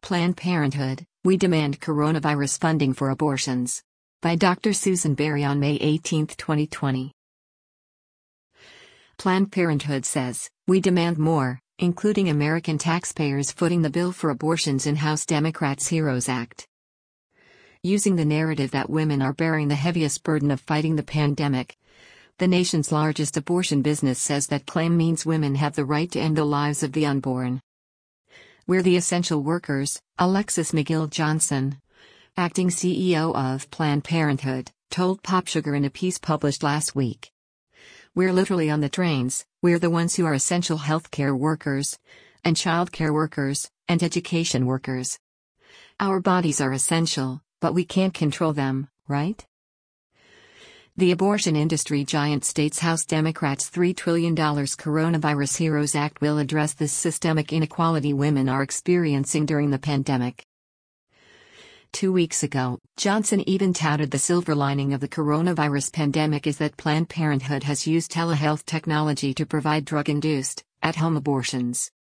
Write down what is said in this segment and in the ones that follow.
Planned Parenthood, we demand coronavirus funding for abortions. By Dr. Susan Berry on May 18, 2020. Planned Parenthood says, we demand more, including American taxpayers footing the bill for abortions in House Democrats' HEROES Act. Using the narrative that women are bearing the heaviest burden of fighting the pandemic, the nation's largest abortion business says that claim means women have the right to end the lives of the unborn. We're the essential workers, Alexis McGill Johnson, acting CEO of Planned Parenthood, told PopSugar in a piece published last week. We're literally on the trains, we're the ones who are essential healthcare workers, and childcare workers, and education workers. Our bodies are essential, but we can't control them, right? The abortion industry giant states House Democrats' $3 trillion Coronavirus HEROES Act will address this systemic inequality women are experiencing during the pandemic. 2 weeks ago, Johnson even touted the silver lining of the coronavirus pandemic is that Planned Parenthood has used telehealth technology to provide drug-induced, at-home abortions.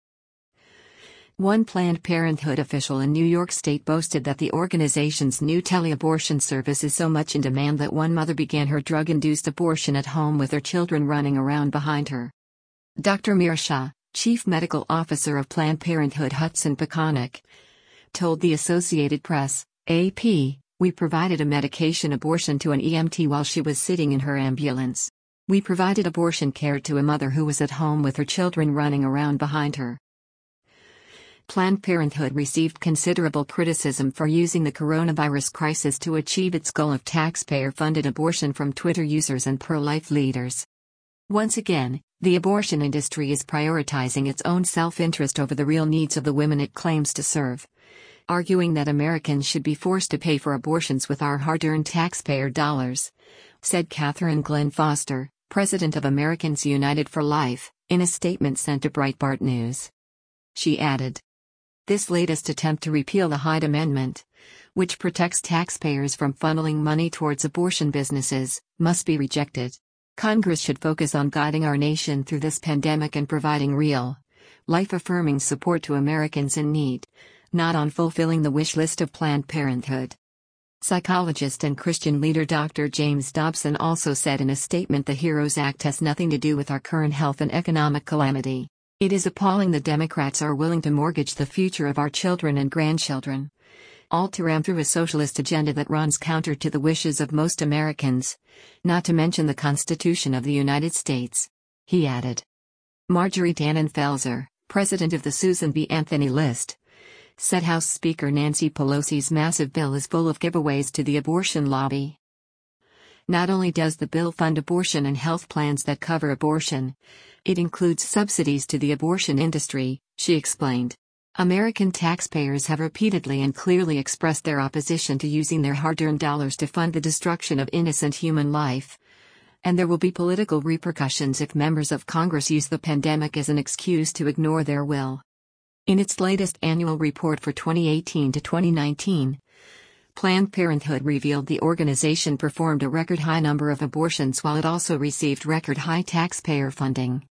One Planned Parenthood official in New York State boasted that the organization's new teleabortion service is so much in demand that one mother began her drug-induced abortion at home with her children running around behind her. Dr. Meera Shah, Chief Medical Officer of Planned Parenthood Hudson Peconic, told the Associated Press, AP, we provided a medication abortion to an EMT while she was sitting in her ambulance. We provided abortion care to a mother who was at home with her children running around behind her. Planned Parenthood received considerable criticism for using the coronavirus crisis to achieve its goal of taxpayer-funded abortion from Twitter users and pro-life leaders. Once again, the abortion industry is prioritizing its own self-interest over the real needs of the women it claims to serve, arguing that Americans should be forced to pay for abortions with our hard-earned taxpayer dollars, said Catherine Glenn Foster, president of Americans United for Life, in a statement sent to Breitbart News. She added, this latest attempt to repeal the Hyde Amendment, which protects taxpayers from funneling money towards abortion businesses, must be rejected. Congress should focus on guiding our nation through this pandemic and providing real, life-affirming support to Americans in need, not on fulfilling the wish list of Planned Parenthood. Psychologist and Christian leader Dr. James Dobson also said in a statement the HEROES Act has nothing to do with our current health and economic calamity. It is appalling the Democrats are willing to mortgage the future of our children and grandchildren, all to ram through a socialist agenda that runs counter to the wishes of most Americans, not to mention the Constitution of the United States, he added. Marjorie Tannen Felser, president of the Susan B. Anthony List, said House Speaker Nancy Pelosi's massive bill is full of giveaways to the abortion lobby. Not only does the bill fund abortion and health plans that cover abortion, it includes subsidies to the abortion industry, she explained. American taxpayers have repeatedly and clearly expressed their opposition to using their hard-earned dollars to fund the destruction of innocent human life. And there will be political repercussions if members of Congress use the pandemic as an excuse to ignore their will. In its latest annual report for 2018 to 2019, Planned Parenthood revealed the organization performed a record high number of abortions while it also received record high taxpayer funding.